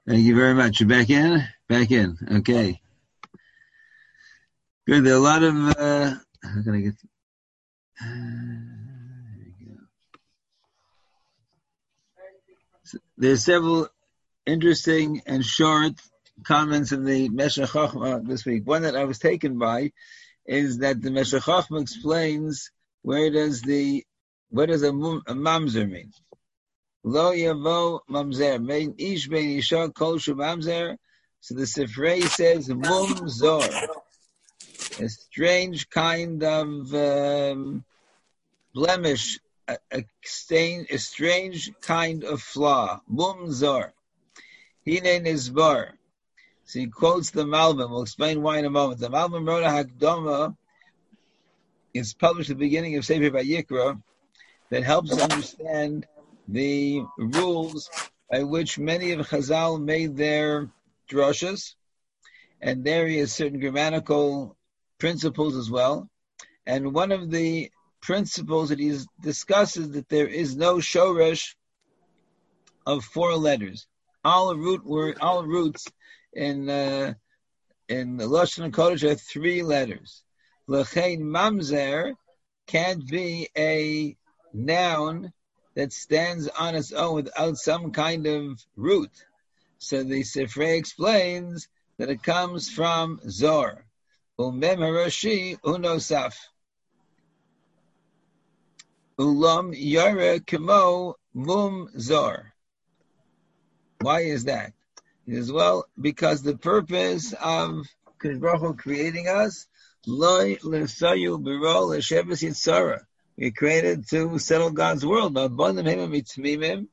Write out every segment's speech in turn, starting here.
Thank you very much. You're back in? Back in. Okay. Good. There are a lot of, how can I get, there you go. So there's several interesting and short comments in the Meshech Chochmah this week. One that I was taken by is that the Meshech Chochmah explains what does a mamzer mean? Lo yavo mamzer, mein ish bein isha kol shu mamzer. So the Sifrei says mum zor, a strange kind of blemish, a strange kind of flaw. Mum zor, hine nizbar. So he quotes the Malbim. We'll explain why in a moment. The Malbim wrote a Hakdama. It's published at the beginning of Sefer Vayikra that helps us understand the rules by which many of Chazal made their drushes, and there is certain grammatical principles as well. And one of the principles that he discusses that there is no shoresh of 4 letters. All roots in the Lashon Kodesh are 3 letters. L'chein mamzer can't be a noun that stands on its own without some kind of root. So the Sifrei explains that it comes from zor. Umem harashi unosaf. Ulam yara kemo mum zor. Why is that? As well, because the purpose of Kadosh Baruch Hu creating us, loy l'sayu b'ro l'sheves yitzara. We created to settle God's world. Kavanas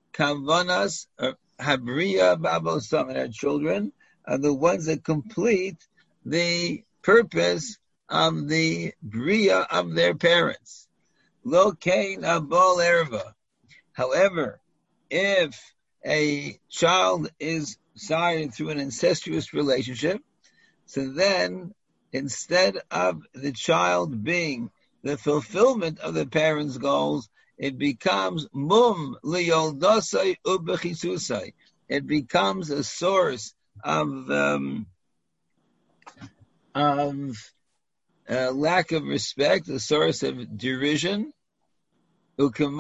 habriya babosam, and our children are the ones that complete the purpose of the bria of their parents. Lo kain abol erva. However, if a child is sired through an incestuous relationship, so then instead of the child being the fulfillment of the parents' goals, it becomes mum liyoldasai ubechisusai. It becomes a source of lack of respect, a source of derision. What is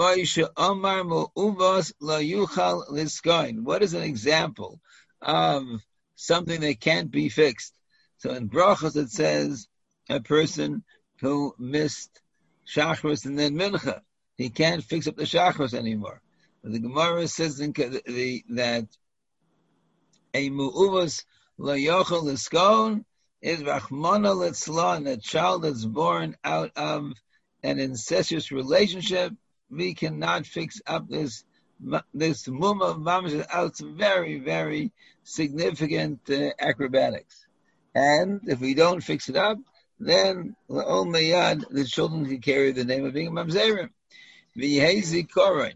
an example of something that can't be fixed? So in Brachos it says a person who missed Shachris and then Mincha, he can't fix up the Shachris anymore. But the Gemara says that a mu'uvas lo yochel l'skon is rachmana litzlan, a child that's born out of an incestuous relationship. We cannot fix up this mum of mamash without some very, very significant acrobatics. And if we don't fix it up, then the children can carry the name of being a mamzerim. V'yehezi korin.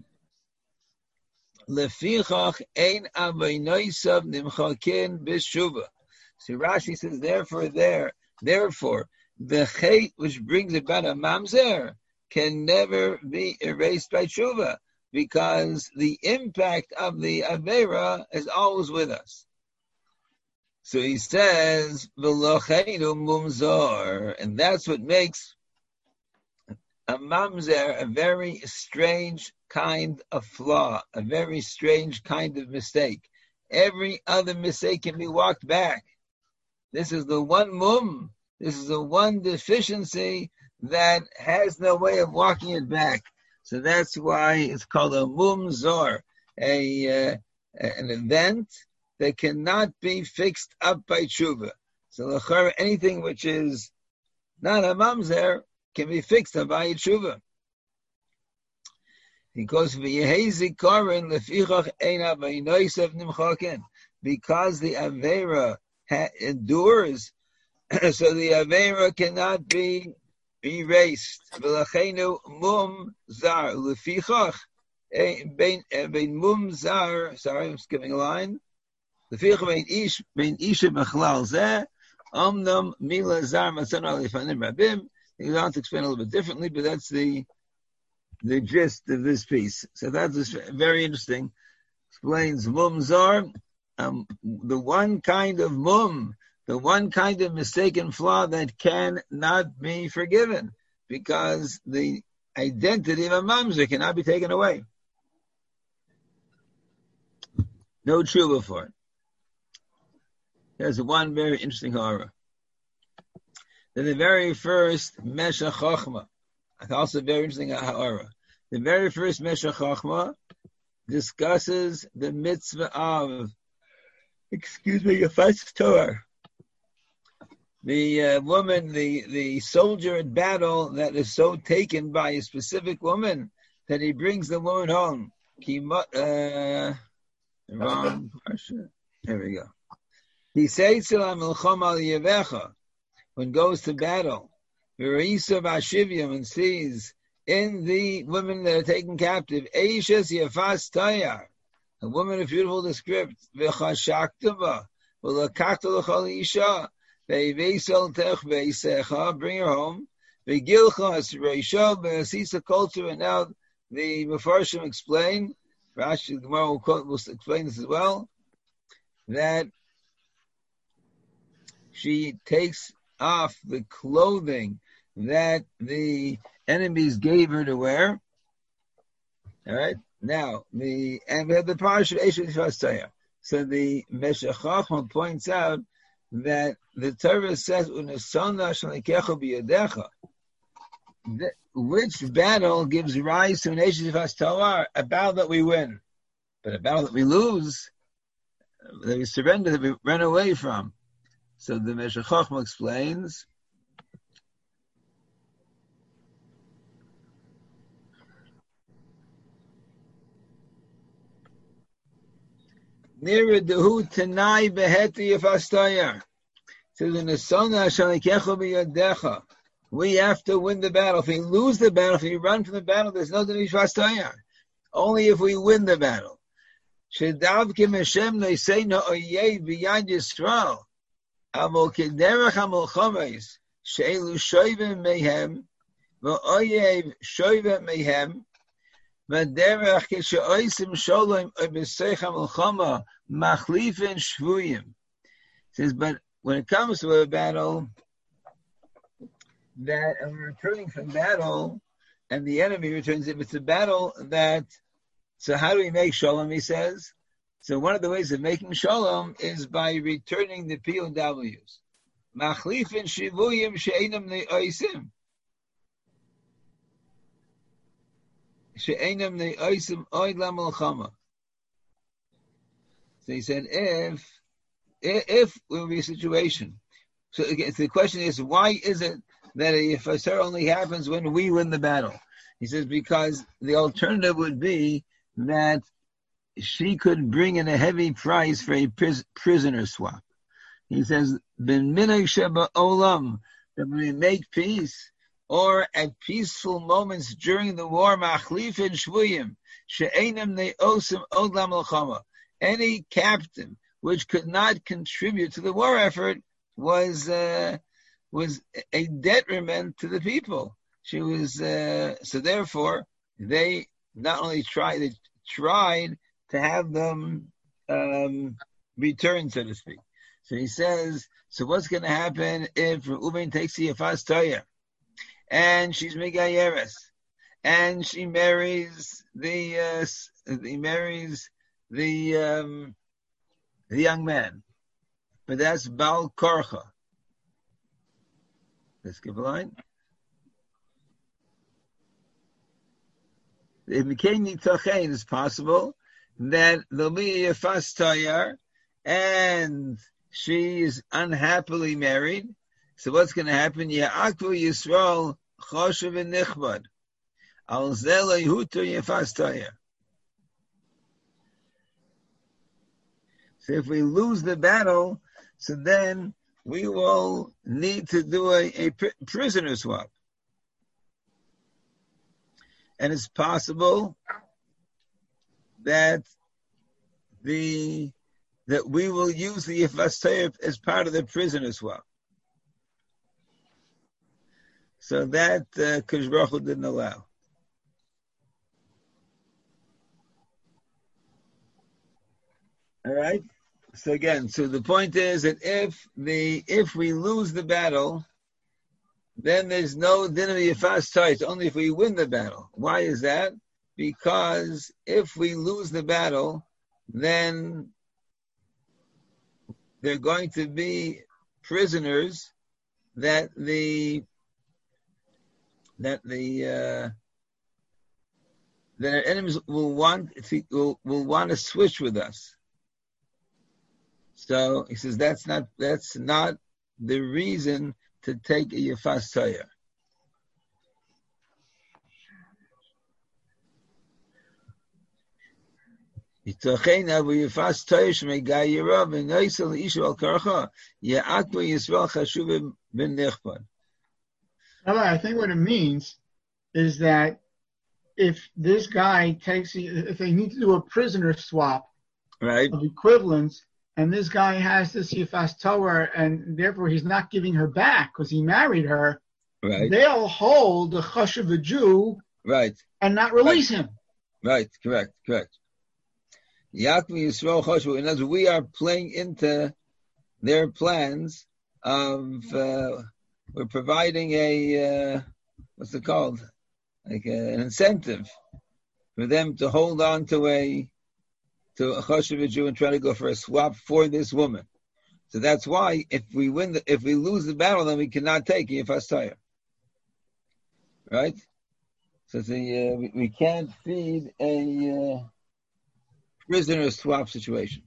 Lefichach ein avaynoisav nimchakin b'shuva. So Rashi says, therefore, the chait which brings about a mamzer can never be erased by tshuva, because the impact of the avera is always with us. So he says, "V'locheinu mumzor," and that's what makes a mamzer a very strange kind of flaw, a very strange kind of mistake. Every other mistake can be walked back. This is the one mum. This is the one deficiency that has no way of walking it back. So that's why it's called a mumzor, an event that cannot be fixed up by tshuva. So anything which is not a mamzer can be fixed up by tshuva. He goes v'yehezi korin lefichach ein avaynoisav nimchaken, because the avera endures, so the avera cannot be erased. V'lacheinu mum zar lefichach bein mum zar. Sorry, I'm skipping a line. Lefichach bein isha bechlal zeh omnam mila zar matzana lefanim rabim. He goes on to explain a little bit differently, but that's the gist of this piece. So that's very interesting. Explains mum zar. the one kind of the one kind of mistaken flaw that cannot be forgiven, because the identity of a mamzer cannot be taken away. No tshuva for it. There's one very interesting horror. The very first Meshech Chochmah, also very interesting horror. The very first Meshech Chochmah discusses the mitzvah of, Yefas Torah. The woman, the soldier at battle that is so taken by a specific woman that he brings the woman home. Wrong parsha. There we go. He says to Milchom al Yevecha, when goes to battle, and sees in the women that are taken captive, Eishes Yefas Tayar, a woman of beautiful description, V'chashaktava, V'lakakta l'chol isha, V'yveisel tech v'yisecha, bring her home, V'gilcha asreisha, V'asisa culture, and now the Mefarshim explain, Rashi, the Gemara will explain this as well, that she takes off the clothing that the enemies gave her to wear. All right. Now we have the parsha Eishes Yefas Tayar. So the Meshech Chochmah points out that the Torah says Unesona shalikecha biyadecha. Which battle gives rise to an Eishes Yefas Tayar? A battle that we win, but a battle that we lose, that we surrender, that we run away from. So the Meshech Chochmah explains, Niradehu Tanai Beheti Yefas Tayar. So the Nesona Shalikecha Biyadecha. We have to win the battle. If we lose the battle, if we run from the battle, there's no Yefas Tayar. Only if we win the battle. Shedav Kim Hashem Neseina Oyei B'Yad Yisrael. Amo Kederach HaMelchomes She'elu Shoivim Mehem V'Oyev Shoivim Mehem V'Derech Kishe'oisim Sholem Oibesech HaMelchoma Machlifin Shvuyim. Says, but when it comes to a battle that and we're returning from battle and the enemy returns, if it's a battle that, so how do we make shalom, he says? So one of the ways of making shalom is by returning the POWs. Machlifin shivuyim she'enam ne'oisim. She'enam ne'oisim oid la'melchama. So he said, if will be a situation. So again, the question is, why is it that a Yefas Tayar only happens when we win the battle? He says, because the alternative would be that she could bring in a heavy price for a prisoner swap. He says, "Ben minhag sheba olam," that when we make peace, or at peaceful moments during the war, machlifin shvuyim she'enam ne'osim od la'melchama. Any captain which could not contribute to the war effort was a detriment to the people. She was so therefore they not only tried to have them return, so to speak. So he says, so what's going to happen if Reuben takes the Yefas Tayar and she's Megayeres and she marries the young man, but that's Baal Korcha. Let's give a line. If Mekeni Tachein is possible, that there'll be a Yefas Tayar and she is unhappily married. So what's going to happen? Ya'akvu Yisrael choshev v'nichbad al zeh lehuter Yefas Tayar. So if we lose the battle, so then we will need to do a prisoner swap. And it's possible that we will use the Yefas Tayar as part of the prisoner swap. So that Kadosh Baruch Hu didn't allow. All right. So again, so the point is that if we lose the battle, then there's no din of yifas toy. It's only if we win the battle. Why is that? Because if we lose the battle, then they're going to be prisoners that our enemies will want to switch with us. So he says that's not the reason to take a yifas toyer. I think what it means is that if this guy if they need to do a prisoner swap, right, of equivalence, and this guy has this yifas toyer, and therefore he's not giving her back because he married her, right, they'll hold the chashuv a Jew, right, and not release him. Right, correct. Yakmi Yisrael Choshu. In other words, we are playing into their plans of we're providing a what's it called? Like an incentive for them to hold on to a Choshev Jew and try to go for a swap for this woman. So that's why if we lose the battle, then we cannot take Yifas Toyer. Right? So we can't feed a prisoner swap situation.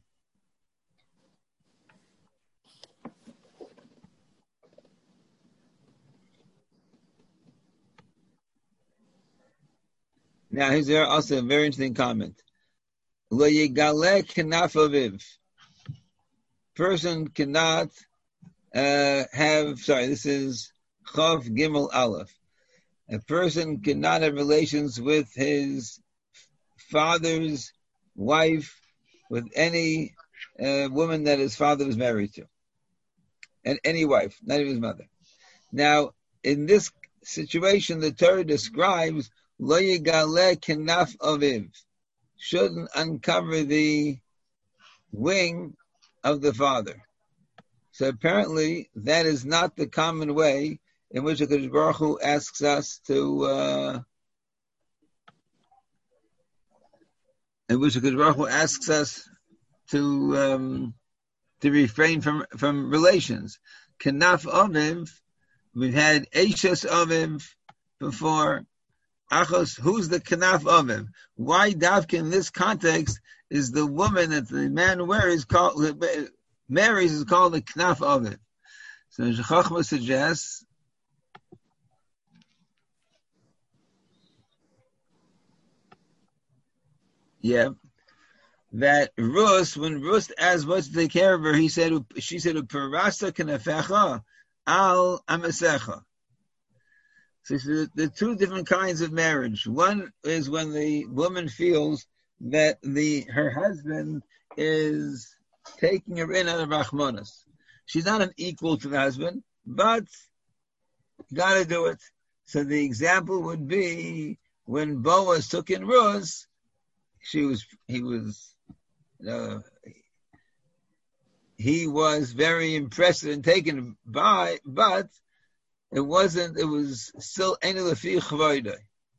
Now, here's also a very interesting comment. Lo yigale kenaf aviv. Person cannot this is Chav Gimel Aleph. A person cannot have relations with his father's wife, with any woman that his father was married to. And any wife, not even his mother. Now, in this situation, the Torah describes Lo yigale kenaf aviv. Shouldn't uncover the wing of the father. So apparently, that is not the common way in which HaKadosh Baruch Hu asks us to refrain from relations. Kenaf aviv, we've had Eishes aviv before. Achos, who's the Kenaf aviv? Why Davka in this context is the woman that the man marries is called the Kenaf aviv. So Chachma suggests that when Rus asked what to take care of her, she said, "Uparasa kenafecha al amasecha." So there are two different kinds of marriage. One is when the woman feels that her husband is taking her in out of rachmanas. She's not an equal to the husband, but got to do it. So the example would be when Boaz took in Rus, he was very impressed and taken by, but it was still Ein Lefi Chavodah.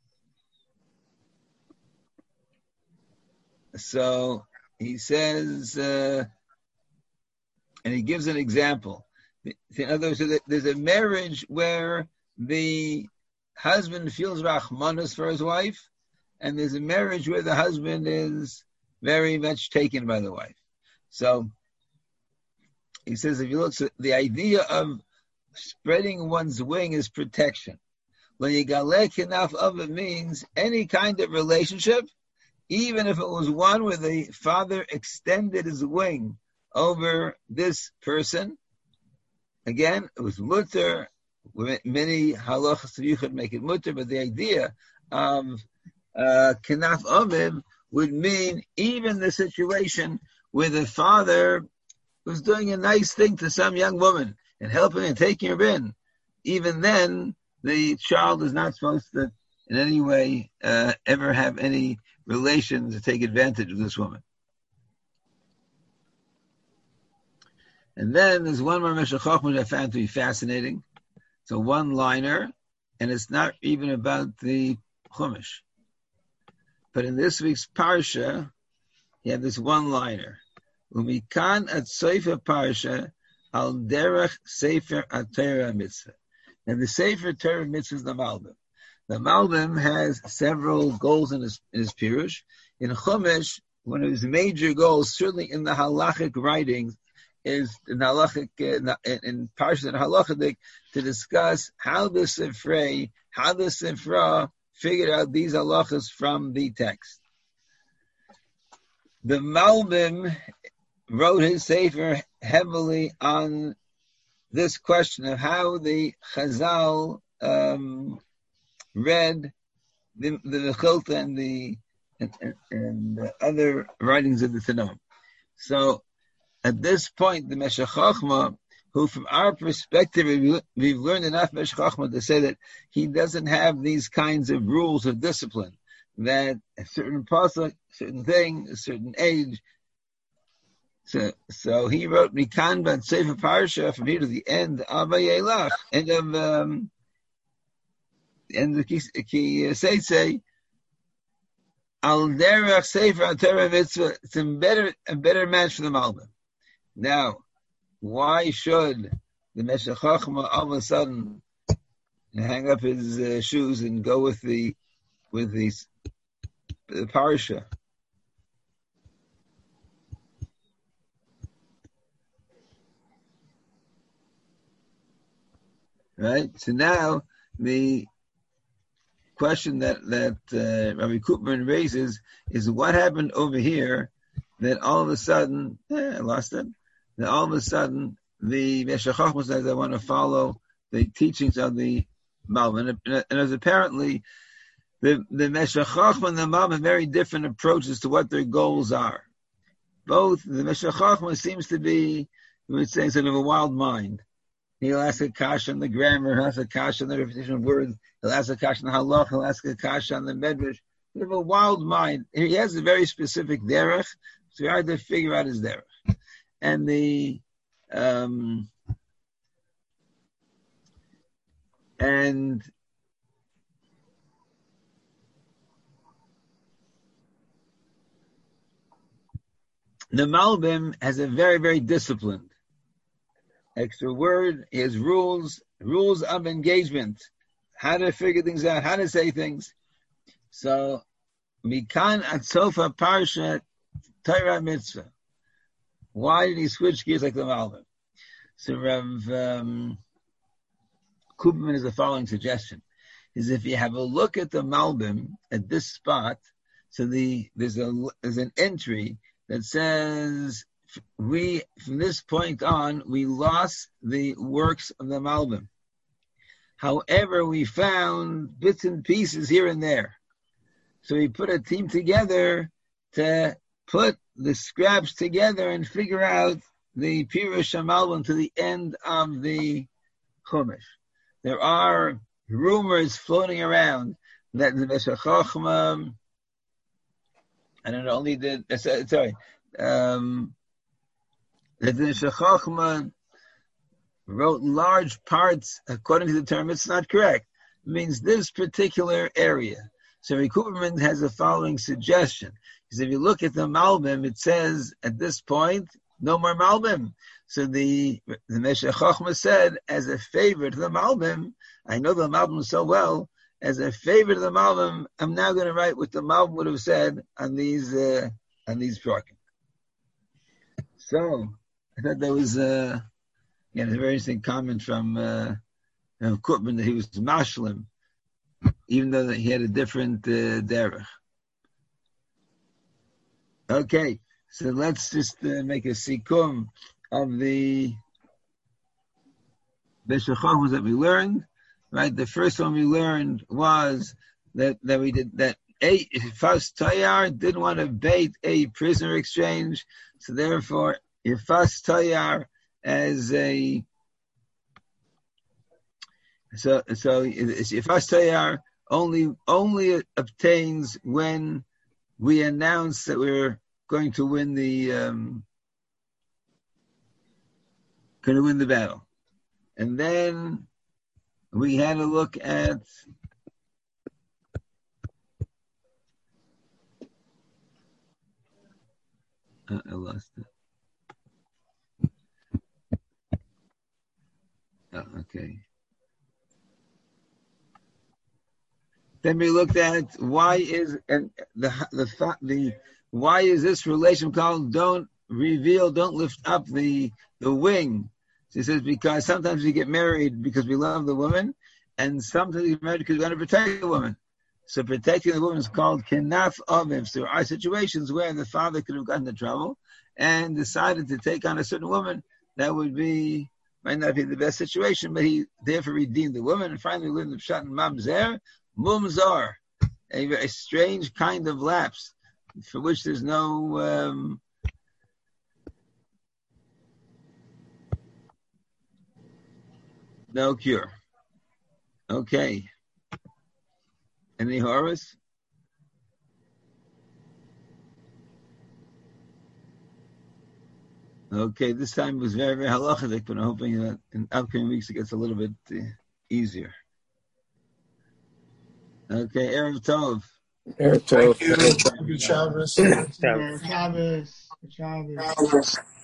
So he says, and he gives an example. In other words, there's a marriage where the husband feels rachmanas for his wife, and there's a marriage where the husband is very much taken by the wife. So he says, if you look, so the idea of spreading one's wing is protection. When you galek enough of it means any kind of relationship, even if it was one where the father extended his wing over this person. Again, it was mutter. Many halachas you could make it mutter, but the idea of kenaf aviv would mean even the situation where the father was doing a nice thing to some young woman and helping and taking her in, even then the child is not supposed to in any way ever have any relations to take advantage of this woman. And then there's one more Meshech Chochmah which I found to be fascinating. It's a one-liner, and it's not even about the Chumash. But in this week's Parsha, you have this one-liner. Umikan at Sefer Parsha al derech Sefer Torah Mitzvah. And the Sefer Torah Mitzvah is the Malbim. The Malbim has several goals in his Pirush. In Chumash, one of his major goals, certainly in the halachic writings, is in halachic in Parsha and halachic to discuss how the Sifra figured out these halachas from the text. The Malbim wrote his Sefer heavily on this question of how the Chazal read the Mechilta and the other writings of the Tanakh. So at this point, the Meshech Chochmah, who from our perspective, we've learned enough Meshech Chochmah to say that he doesn't have these kinds of rules of discipline, that a certain pasuk, certain thing, a certain age. So he wrote Mikan Bad Sefer Parsha from here to the end of Vayelach, end of Ki Seitzei, Al Derech Sefer Torah Mitzvah. It's a better match for the Malbim. Now, why should the Meshech Chochmah all of a sudden hang up his shoes and go with the Parsha? Right? So now the question that Rabbi Koopman raises is what happened over here that all of a sudden, I lost it. That all of a sudden the Meshech Chochmah says, I want to follow the teachings of the Malbim. And as apparently the Meshech Chochmah and the Malbim have very different approaches to what their goals are. Both the Meshech Chochmah seems to be, we would say, sort of a wild mind. He'll ask a kasha on the grammar, he'll ask a kasha on the repetition of words, he'll ask a kasha on the halach, he'll ask a kasha on the medrash. Sort of a wild mind. He has a very specific derech, so it's hard to figure out his derech. And the Malbim has a very, very disciplined extra word. He has rules of engagement, how to figure things out, how to say things. So, Mikan at Sofa Parsha Torah Mitzvah. Why did he switch gears like the Malbim? So Rav Koopman is the following suggestion: is if you have a look at the Malbim at this spot, so there's an entry that says from this point on we lost the works of the Malbim. However, we found bits and pieces here and there. So we put a team together to put the scraps together and figure out the Pirush HaMalbim to the end of the Chumash. There are rumors floating around that the Meshech Chochmah, I don't know, only that the Meshech Chochmah wrote large parts, according to the term, it's not correct. It means this particular area. So Rabbi Koopman has the following suggestion. Because if you look at the Malbim, it says at this point, no more Malbim. So the Meshech Chochmah said, as a favor to the Malbim, I know the Malbim so well, as a favor to the Malbim, I'm now going to write what the Malbim would have said on these parakim. So I thought that was a very interesting comment from Koopman that he was mashlim, even though he had a different derech. Okay, so let's just make a sikum of the Meshech Chochmah that we learned. Right, the first one we learned was that Yifas Tayar didn't want to bait a prisoner exchange, so therefore Yifas Tayar as a Yifas Tayar only obtains when we announce that we're going to win the Couldn't win the battle. And then we had a look at I lost it. Oh, okay. Then we looked at why is why is this relation called don't reveal, don't lift up the wing. She says because sometimes we get married because we love the woman, and sometimes we get married because we want to protect the woman. So protecting the woman is called kenaf aviv. So there are situations where the father could have gotten into trouble and decided to take on a certain woman that might not be the best situation, but he therefore redeemed the woman. And finally, we learned the pshat in mamzer, mumzar, a strange kind of lapse for which there's no cure. Okay. Any horrors? Okay, this time was very, very halachic, but I'm hoping that in upcoming weeks it gets a little bit easier. Okay, Erev Tov. Erev Tov. Thank you. Good Shabbos. Shabbos. Shabbos.